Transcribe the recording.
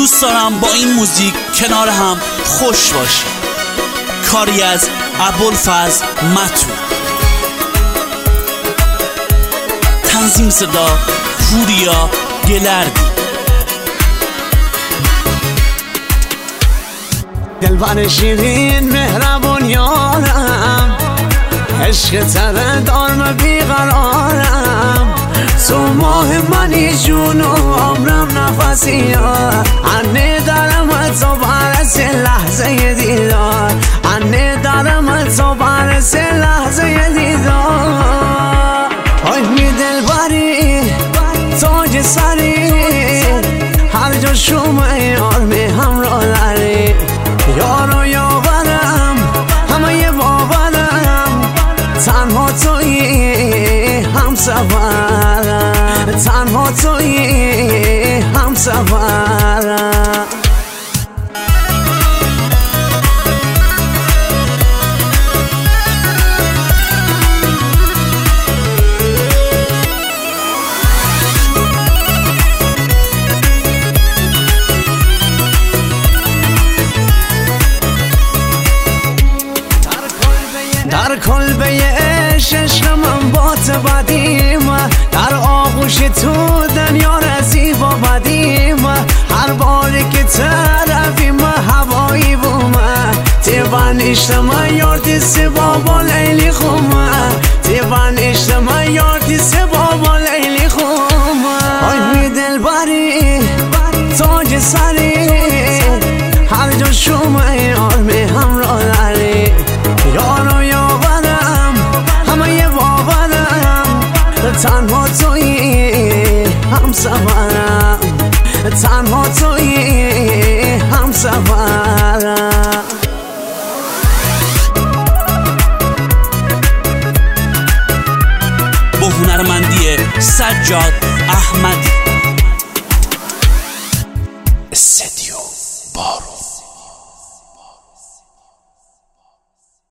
دوست دارم با این موزیک کنار هم خوش باشیم. کاری از ابوالفضل متو، تنظیم صدا پوریا گلردی. دلبر شیرین مهربون یارم، عشق تره دارم بیقرارم، تو ماه منی جون و عمرم نفسی ها، عنی دارم تو برس لحظه دیدار، عنی دارم تو برس لحظه دیدار. آی می دلبری تاج سری، هر جا شما یار می همراه داری، یارو یاورم همه یه باورم، تنها تویی همسفرم، تنها تویی همسفرم. در کلبه عشق من بات بدیم، در آغوش تو دنیا رزی با بدیم، هر باری که طرفیم هوایی بومه، تیوان اشتما یاردی سی بابا لیلی خومه، تیوان اشتما یاردی سی بابا لیلی خومه. آی می دلبری تاج سری، هر جا شما یار می همراه داری، یارو یاورم همه یه باورم، تنها تویی همسفرم، تنها تویی همسفرم. با هنرمندی سجاد احمدی. استدیو بارو.